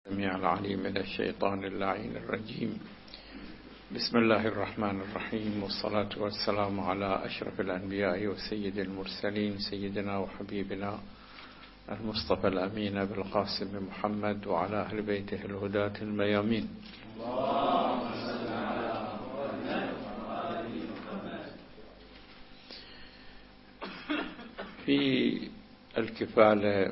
السميع العليم من الشيطان اللعين الرجيم. بسم الله الرحمن الرحيم، والصلاة والسلام على أشرف الأنبياء وسيد المرسلين، سيدنا وحبيبنا المصطفى الأمين بالقاسم محمد وعلى أهل بيته الهداة الميامين. في الكفالة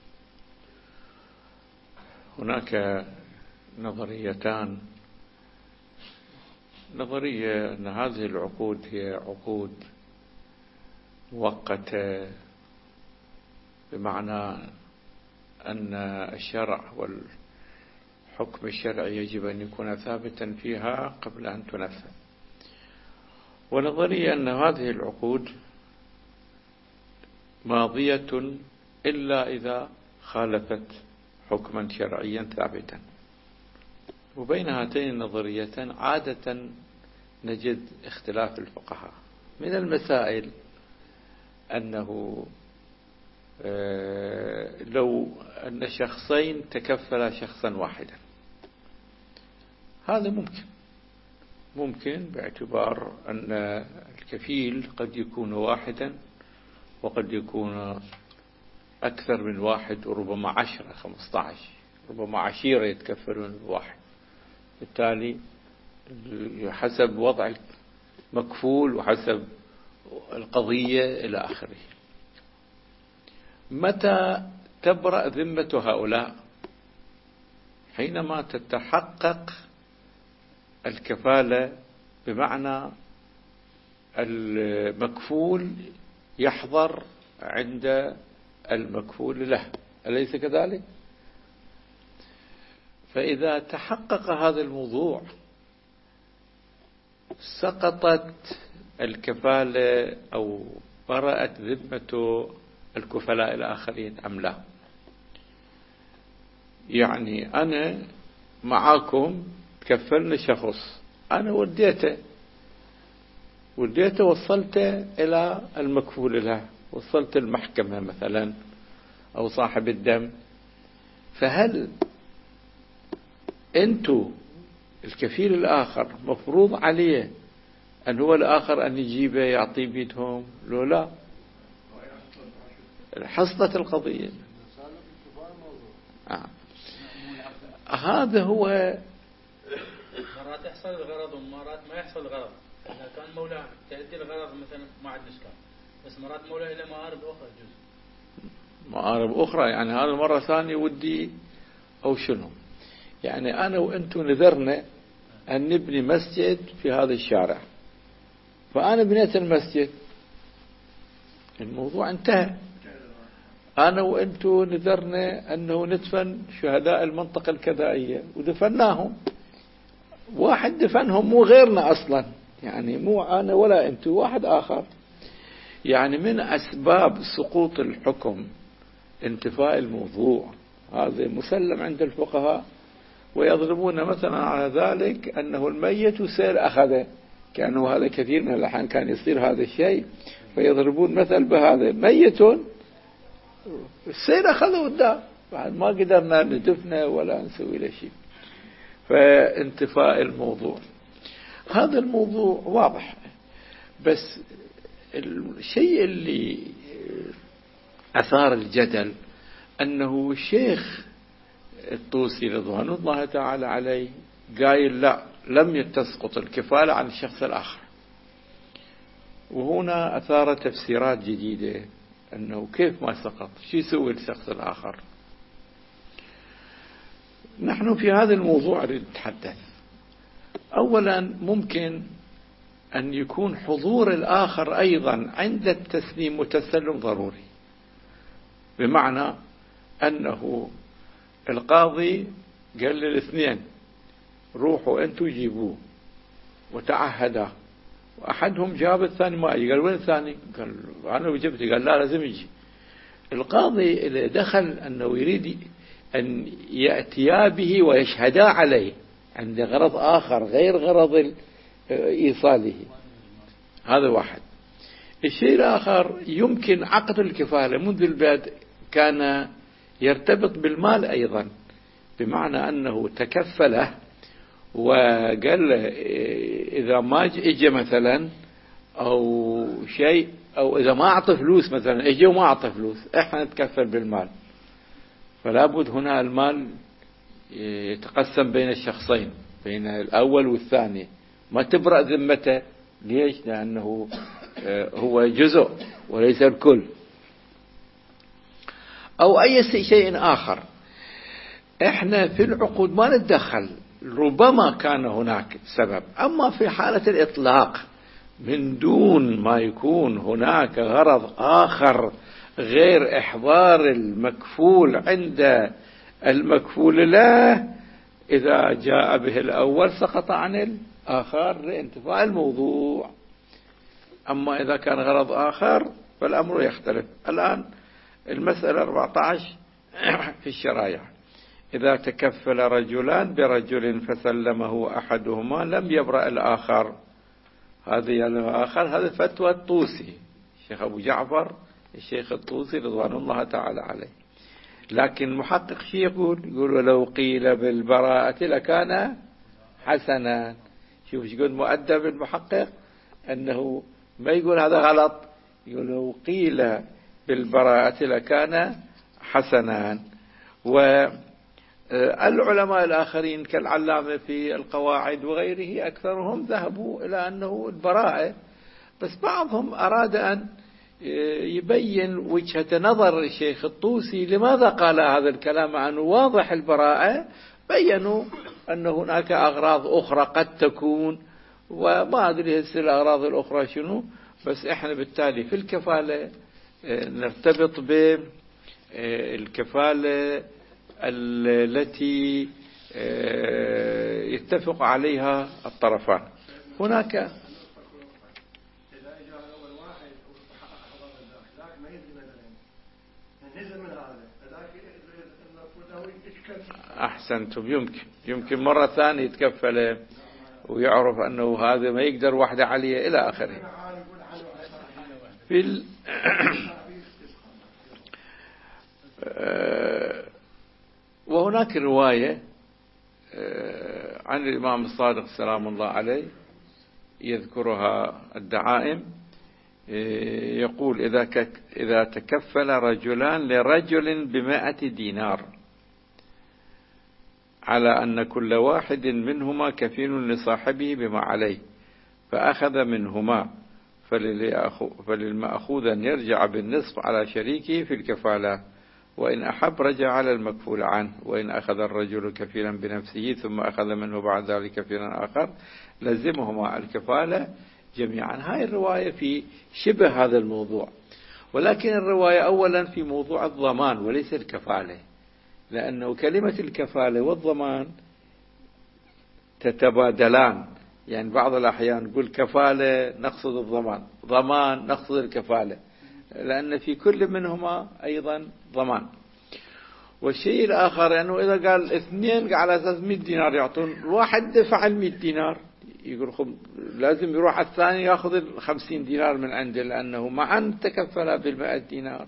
هناك نظريتان. نظرية أن هذه العقود هي عقود مؤقتة، بمعنى أن الشرع والحكم الشرعي يجب أن يكون ثابتا فيها قبل أن تنفذ. ونظرية أن هذه العقود ماضية إلا إذا خالفت حكما شرعيا ثابتا. وبين هاتين النظريتين عادة نجد اختلاف الفقهاء. من المسائل أنه لو أن شخصين تكفلا شخصا واحدا، هذا ممكن باعتبار أن الكفيل قد يكون واحدا وقد يكون أكثر من واحد، وربما 10 15، ربما 10 يتكفلون بواحد. بالتالي حسب وضع المكفول وحسب القضية إلى آخره. متى تبرأ ذمة هؤلاء؟ حينما تتحقق الكفالة، بمعنى المكفول يحضر عند المكفول له، أليس كذلك؟ فإذا تحقق هذا الموضوع سقطت الكفالة أو برأت ذمة الكفلاء الآخرين أم لا؟ يعني أنا معاكم كفلنا شخص، أنا وديته وصلته إلى المكفول له، وصلت المحكمة مثلا أو صاحب الدم. فهل أنتوا الكفيل الآخر مفروض عليه أن هو الآخر أن يجيبه يعطيه بيدهم لو لا؟ حصلت القضية. هذا هو. مرات يحصل الغرض ومرات ما يحصل الغرض. إذا كان مولى تأدي الغرض مثلا ما عندنا إشكال، بس مرات مولى إلى مآرب أخرى جزء. مآرب أخرى يعني هذا مرة ثانية ودي أو شنو؟ يعني أنا وأنتم نذرنا أن نبني مسجد في هذا الشارع، فأنا بنيت المسجد، الموضوع انتهى. أنا وأنتم نذرنا أنه ندفن شهداء المنطقة الكذائية ودفناهم. واحد دفنهم مو غيرنا أصلا، يعني مو أنا ولا أنتم، واحد آخر. يعني من أسباب سقوط الحكم انتفاء الموضوع، هذا مسلم عند الفقهاء. ويضربون مثلا على ذلك أنه الميت سير أخذه، كأنه هذا كثير من الأحيان كان يصير هذا الشيء، فيضربون مثل بهذا: ميت السير أخذه قدام، بعد ما قدرنا ندفنه ولا نسوي له شيء. فانتفاء الموضوع، هذا الموضوع واضح. بس الشيء اللي أثار الجدل أنه الشيخ الطوسي رضوان الله تعالى عليه قايل لا، لم تسقط الكفالة عن الشخص الآخر. وهنا أثار تفسيرات جديدة أنه كيف ما سقط، شو يسوي الشخص الآخر؟ نحن في هذا الموضوع نتحدث. أولا ممكن أن يكون حضور الآخر أيضا عند التسليم والتسلم ضروري، بمعنى أنه القاضي قال للاثنين روحوا أنتوا جيبوه وتعهدا، وأحدهم جاب الثاني ما يجي. قال وين الثاني؟ قال أنا وجبته. قال لا، لازم يجي. القاضي إذا دخل أنه يريد أن يأتيا به ويشهدا عليه عند غرض آخر غير غرض إيصاله، هذا واحد. الشيء الآخر يمكن عقد الكفالة منذ البدء كان يرتبط بالمال أيضا، بمعنى أنه تكفله وقال له إذا ما إجا مثلا أو شيء، أو إذا ما أعطى فلوس مثلا، إجا وما أعطى فلوس، إحنا نتكفل بالمال. فلا بد هنا المال يتقسم بين الشخصين، بين الأول والثاني، ما تبرأ ذمته. ليش؟ لأنه هو جزء وليس الكل. أو أي شيء آخر. إحنا في العقود ما نتدخل، ربما كان هناك سبب. أما في حالة الإطلاق من دون ما يكون هناك غرض آخر غير إحضار المكفول عند المكفول له، إذا جاء به الأول سقط عن الآخر لانتفاء الموضوع. أما إذا كان غرض آخر فالأمر يختلف. الآن المسألة 14 في الشرائع: إذا تكفل رجلان برجل فسلمه أحدهما لم يبرأ الآخر. هذه الآخر، هذه فتوى الطوسي، الشيخ أبو جعفر الشيخ الطوسي رضوان الله تعالى عليه. لكن المحقق شيء يقول ولو قيل بالبراءة لكان حسنا. شوف ايش يقول مؤدب المحقق، أنه ما يقول هذا غلط، يقول لو قيل بالبراءة لكان حسنا. والعلماء الآخرين كالعلامة في القواعد وغيره أكثرهم ذهبوا إلى أنه البراءة، بس بعضهم أراد أن يبين وجهة نظر الشيخ الطوسي لماذا قال هذا الكلام عنه واضح البراءة. بينوا أن هناك أغراض أخرى قد تكون، وما أدري الأغراض الأخرى شنو، بس إحنا بالتالي في الكفالة نرتبط بالكفالة التي يتفق عليها الطرفان. هناك أحسنتم، يمكن مرة ثانية يتكفل ويعرف أنه هذا ما يقدر وحده عليه إلى آخره. وهناك رواية عن الإمام الصادق سلام الله عليه يذكرها الدعائم، يقول إذا تكفل رجلان لرجل ب100 دينار على أن كل واحد منهما كفيل لصاحبه بما عليه، فأخذ منهما، فللمأخوذ أن يرجع بالنصف على شريكه في الكفالة، وإن أحب رجع على المكفول عنه. وإن أخذ الرجل كفيلا بنفسه ثم أخذ منه بعد ذلك كفيلا آخر لزمهما الكفالة جميعا. هاي الرواية في شبه هذا الموضوع، ولكن الرواية أولا في موضوع الضمان وليس الكفالة، لأنه كلمة الكفالة والضمان تتبادلان. يعني بعض الأحيان نقول كفالة نقصد الضمان، ضمان نقصد الكفالة، لأن في كل منهما أيضا ضمان. والشيء الآخر أنه إذا قال اثنين على أساس 100 دينار يعطون، الواحد دفع 100 دينار يقول لازم يروح الثاني يأخذ 50 دينار من عنده، لأنه معا تكفل ب100 دينار.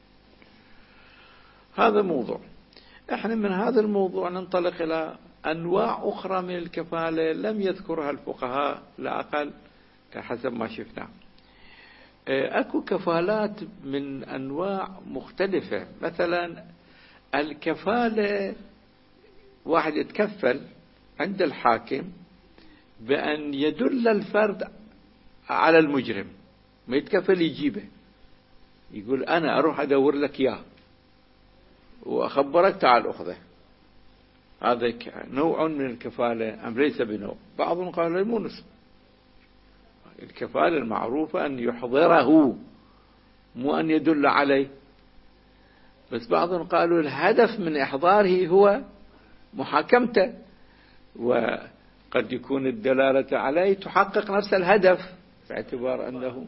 هذا موضوع. احنا من هذا الموضوع ننطلق إلى أنواع أخرى من الكفالة لم يذكرها الفقهاء لا أقل حسب ما شفنا. أكو كفالات من أنواع مختلفة. مثلا الكفالة واحد يتكفل عند الحاكم بأن يدل الفرد على المجرم، ما يتكفل يجيبه، يقول أنا أروح أدور لك إياه وأخبرك تعال أخذه. هذا نوع من الكفالة أم ليس بنوع؟ بعضهم قالوا مو نسب. الكفالة المعروفة أن يحضره مو أن يدل عليه، بس بعضهم قالوا الهدف من إحضاره هو محاكمته، وقد يكون الدلالة عليه تحقق نفس الهدف باعتبار أنه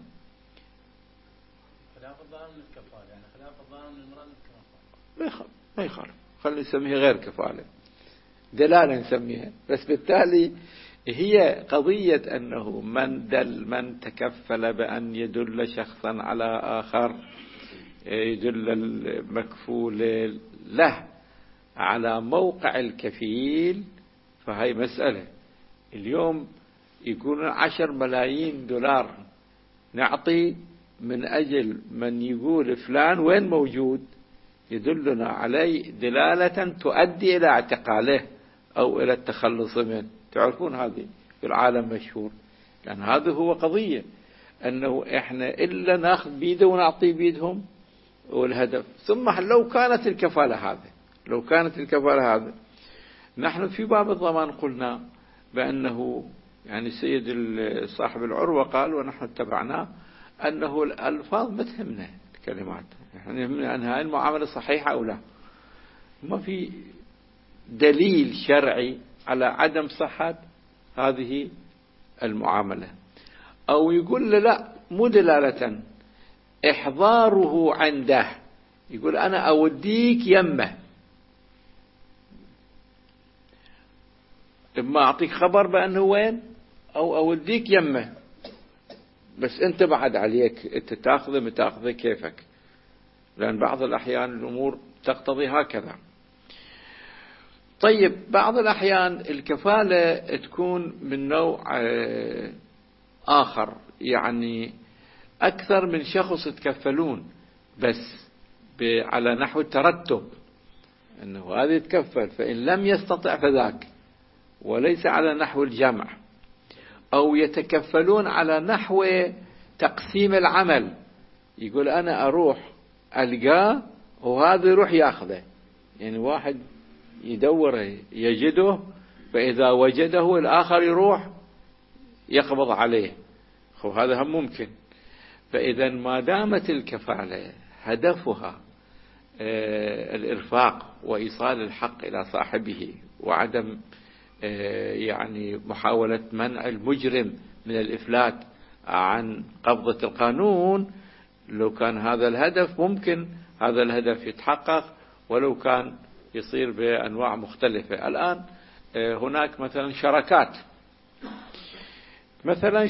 خلاف الظاهر من الكفالة، يعني خلاف الظاهر من المراد من الكفالة ما يخالف، خلي نسميها غير كفالة، دلالة نسميها. بس بالتالي هي قضية أنه من تكفل بأن يدل شخصا على آخر، يدل المكفول له على موقع الكفيل فهي مسألة. اليوم يكون 10 ملايين دولار نعطي من أجل من يقول فلان وين موجود، يدلنا عليه دلالة تؤدي إلى اعتقاله أو إلى التخلص منه. تعرفون هذه في العالم مشهور، لأن هذا هو قضية أنه إحنا إلا نأخذ بيده ونعطي بيدهم والهدف. ثم لو كانت الكفالة هذا نحن في باب الضمان قلنا بأنه يعني السيد صاحب العروة قال ونحن اتبعناه أنه الألفاظ ما تهمنا، الكلمات يعني يهمنا أن هاي المعاملة صحيحة أو لا. ما في دليل شرعي على عدم صحة هذه المعاملة. أو يقول لا، مو دلالة، إحضاره عنده، يقول أنا أوديك يمه، إما أعطيك خبر بأنه وين أو أوديك يمه، بس أنت بعد عليك أنت تأخذه متأخذه كيفك، لأن بعض الأحيان الأمور تقتضي هكذا. طيب بعض الأحيان الكفالة تكون من نوع آخر، يعني أكثر من شخص يتكفلون بس على نحو الترتب، أنه هذا يتكفل فإن لم يستطع فذاك، وليس على نحو الجمع. أو يتكفلون على نحو تقسيم العمل، يقول أنا أروح ألقاه وهذا يروح يأخذه، يعني واحد يدوره يجده، فإذا وجده الآخر يروح يقبض عليه، وهذا هم ممكن. فإذا ما دامت الكفالة هدفها الإرفاق وإيصال الحق إلى صاحبه وعدم يعني محاولة منع المجرم من الإفلات عن قبضة القانون، لو كان هذا الهدف ممكن هذا الهدف يتحقق ولو كان يصير بأنواع مختلفة. الآن هناك مثلا شركات، مثلا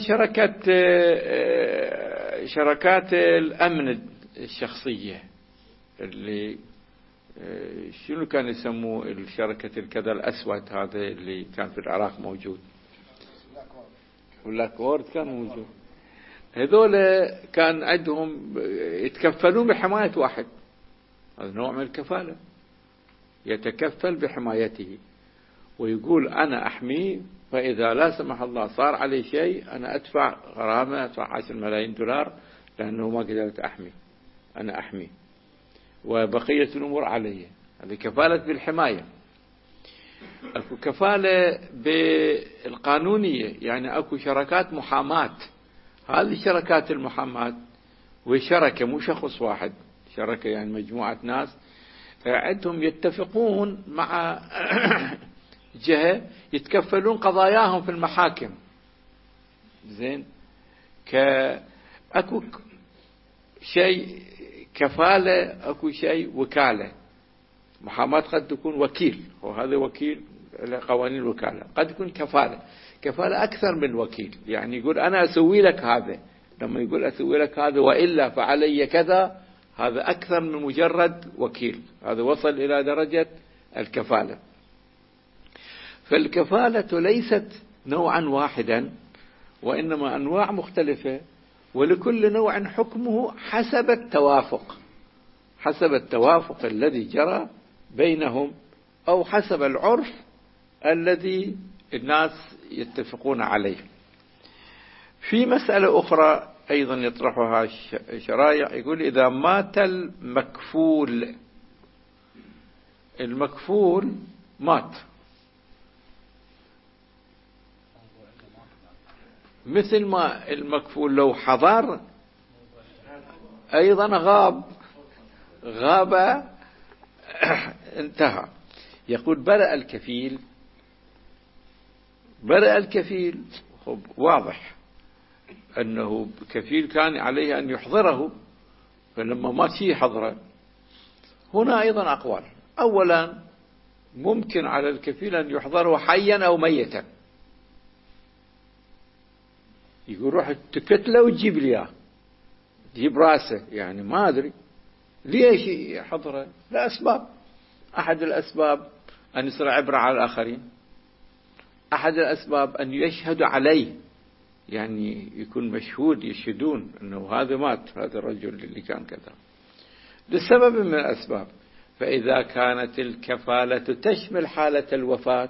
شركات الأمن الشخصية اللي شنو كان يسموه الشركة الكذا الأسود، هذا اللي كان في العراق موجود، بلاك وورد كان موجود. هذول كان عندهم يتكفلون بحماية واحد، هذا نوع من الكفالة، يتكفل بحمايته ويقول أنا أحميه، فإذا لا سمح الله صار عليه شيء أنا أدفع غرامة، أدفع 10 ملايين دولار لأنه ما قدرت أحميه، أنا أحميه وبقية الأمور علي. هذه كفالة بالحماية. أكو كفالة بالقانونية، يعني أكو شركات محاماة، هذه الشركات المحاماة وشركة مو شخص واحد، شركة يعني مجموعة ناس عندهم يتفقون مع جهة يتكفلون قضاياهم في المحاكم. زين، أكو شيء كفالة، أكو شيء وكالة. محاماة قد تكون وكيل، وهذا وكيل لقوانين الوكالة، قد يكون كفالة أكثر من وكيل، يعني يقول أنا أسوي لك هذا، لما يقول أسوي لك هذا وإلا فعلي كذا، هذا أكثر من مجرد وكيل، هذا وصل إلى درجة الكفالة. فالكفالة ليست نوعا واحدا، وإنما أنواع مختلفة، ولكل نوع حكمه حسب التوافق الذي جرى بينهم، أو حسب العرف الذي الناس يتفقون عليه. في مسألة أخرى أيضا يطرحها شرائع، يقول إذا مات المكفول مات، مثل ما المكفول لو حضر أيضا غاب انتهى. يقول برأ الكفيل، واضح أنه كفيل كان عليه أن يحضره، فلما ما شيء حضره. هنا أيضا أقوال. أولا ممكن على الكفيل أن يحضره حيا أو ميتا، يقول روح تكتله وتجيب لي تجيب راسه، يعني ما أدري ليش يحضره، لا أسباب. أحد الأسباب أن يصير عبرة على الآخرين، أحد الأسباب أن يشهدوا عليه، يعني يكون مشهود، يشهدون أنه هذا مات، هذا الرجل اللي كان كذا، لسبب من الأسباب. فإذا كانت الكفالة تشمل حالة الوفاة،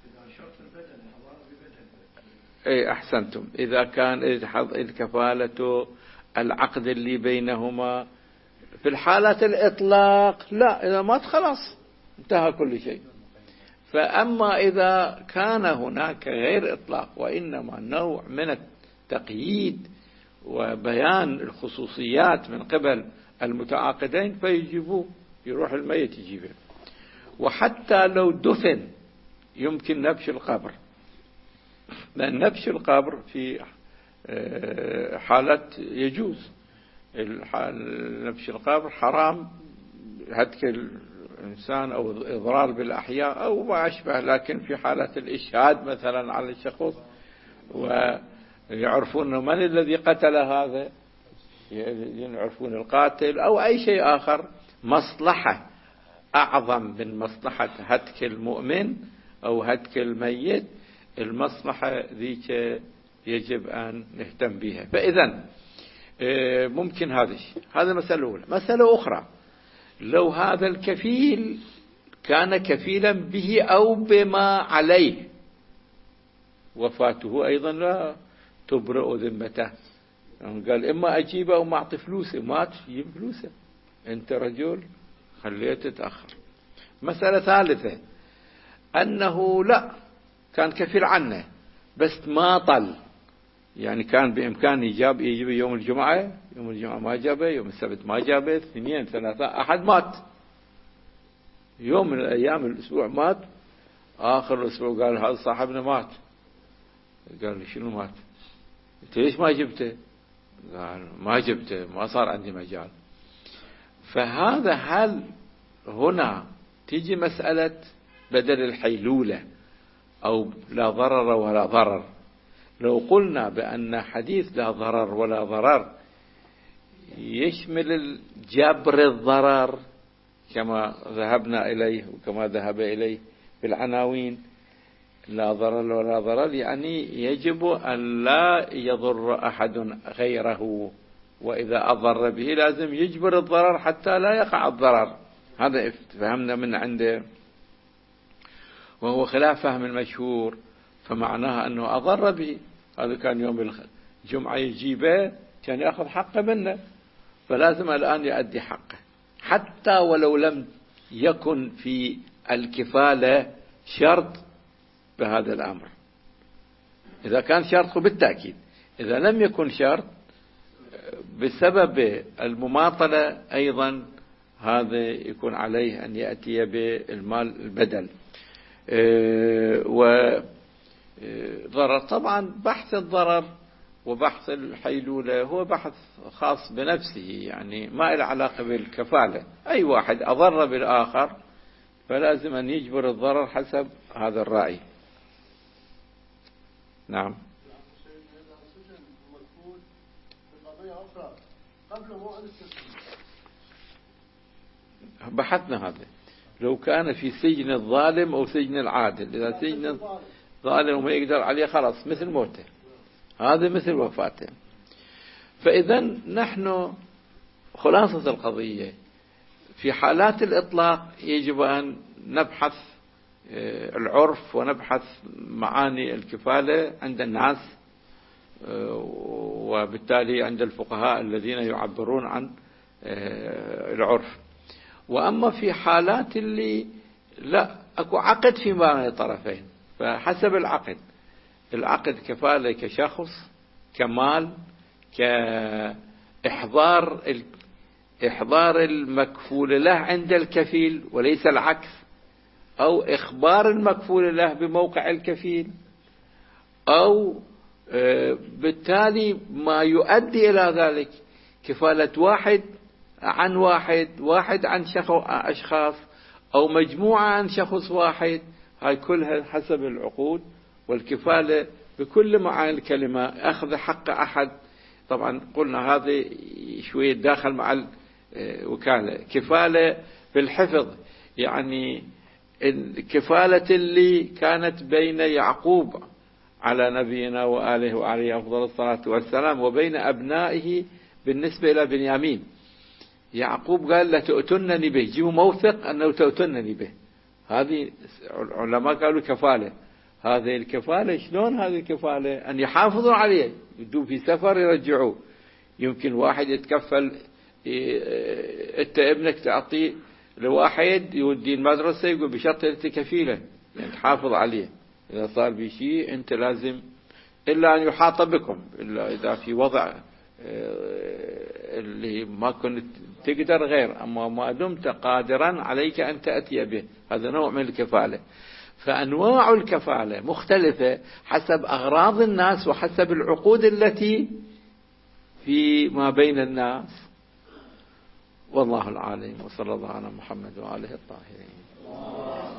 أي أحسنتم، إذا كان الكفالة العقد اللي بينهما في الحالة الإطلاق لا، إذا مات خلاص انتهى كل شيء. فأما إذا كان هناك غير إطلاق وإنما نوع من التقييد وبيان الخصوصيات من قبل المتعاقدين فيجيبوه، يروح الميت يجيبه. وحتى لو دفن يمكن نبش القبر، لأن نبش القبر في حالة يجوز، نبش القبر حرام هتك الإنسان أو إضرار بالأحياء أو ما أشبه، لكن في حالة الإشهاد مثلا على الشخص ويعرفون من الذي قتل هذا، يعرفون القاتل أو أي شيء آخر، مصلحة أعظم من مصلحة هتك المؤمن أو هتك الميت، المصلحة ذيك يجب أن نهتم بها. فإذا ممكن هذا الشيء، هذا مسألة أولى. مسألة أخرى، لو هذا الكفيل كان كفيلا به أو بما عليه، وفاته أيضا لا تبرئ ذمته، قال إما أجيبه أو ما أعطي فلوسه، مات يجيب فلوسه، أنت رجل خليته تأخر. مسألة ثالثة، أنه لا كان كفيل عنه بس ما طل، يعني كان بإمكانه يجيب يوم الجمعة ما جابه، يوم السبت ما جابه، 2 3 أحد مات يوم من الأيام الأسبوع مات، آخر الأسبوع قال هذا صاحبنا مات، قال لي شنو مات؟ قلت ليش ما جبته؟ قال ما جبته، ما صار عندي مجال. فهذا هل هنا تيجي مسألة بدل الحيلولة أو لا ضرر ولا ضرر. لو قلنا بأن حديث لا ضرر ولا ضرر يشمل جبر الضرر كما ذهبنا إليه وكما ذهب إليه في العناوين، لا ضرر ولا ضرر يعني يجب أن لا يضر أحد غيره، وإذا أضر به لازم يجبر الضرر حتى لا يقع الضرر. هذا فهمنا من عنده، وهو خلاف فهم المشهور، فمعناها أنه أضر به. هذا كان يوم الجمعة يجيبه كان يأخذ حقه منه، فلازم الآن يؤدي حقه حتى ولو لم يكن في الكفالة شرط بهذا الأمر. إذا كان شرط بالتأكيد، إذا لم يكن شرط بسبب المماطلة أيضا هذا يكون عليه أن يأتي بالمال البدل. وضرر طبعا بحث الضرر وبحث الحيلولة هو بحث خاص بنفسه، يعني ما له علاقة بالكفالة. أي واحد أضر بالآخر فلازم أن يجبر الضرر حسب هذا الرأي. نعم. بحثنا هذا لو كان في سجن الظالم أو سجن العادل. إذا سجن الظالم وما يقدر عليه خلاص مثل موته، هذا مثل وفاته. فإذا نحن خلاصة القضية في حالات الإطلاق يجب أن نبحث العرف ونبحث معاني الكفالة عند الناس، وبالتالي عند الفقهاء الذين يعبرون عن العرف. وأما في حالات اللي لا أكو عقد في بين الطرفين، فحسب العقد كفالة كشخص كمال كإحضار المكفول له عند الكفيل وليس العكس، أو إخبار المكفول له بموقع الكفيل، أو بالتالي ما يؤدي إلى ذلك كفالة واحد عن واحد عن أشخاص، أو مجموعة عن شخص واحد. هاي كلها حسب العقود. والكفالة بكل معاني الكلمة أخذ حق أحد. طبعا قلنا هذا شوية داخل مع الوكالة. كفالة بالحفظ يعني الكفالة اللي كانت بين يعقوب على نبينا وآله وعليه أفضل الصلاة والسلام وبين أبنائه بالنسبة إلى بنيامين. يعقوب قال لتؤتنني به، جيبوا موثق أنه تؤتنني به. هذه علماء قالوا كفالة. هذه الكفالة شلون؟ هذه الكفالة أن يحافظوا عليه، يدوا في سفر يرجعوه. يمكن واحد يتكفل، أنت ابنك تعطيه لواحد يودي المدرسة يقول بشرط أنت كفيلة يعني تحافظ عليه، إذا صار بشيء أنت لازم، إلا أن يحاط بكم، إلا إذا في وضع اللي ما كنت تقدر غير، أما ما دمت قادرا عليك أن تأتي به. هذا نوع من الكفالة. فأنواع الكفالة مختلفة حسب أغراض الناس وحسب العقود التي في ما بين الناس. والله العالم، وصلى الله على محمد وآله الطاهرين.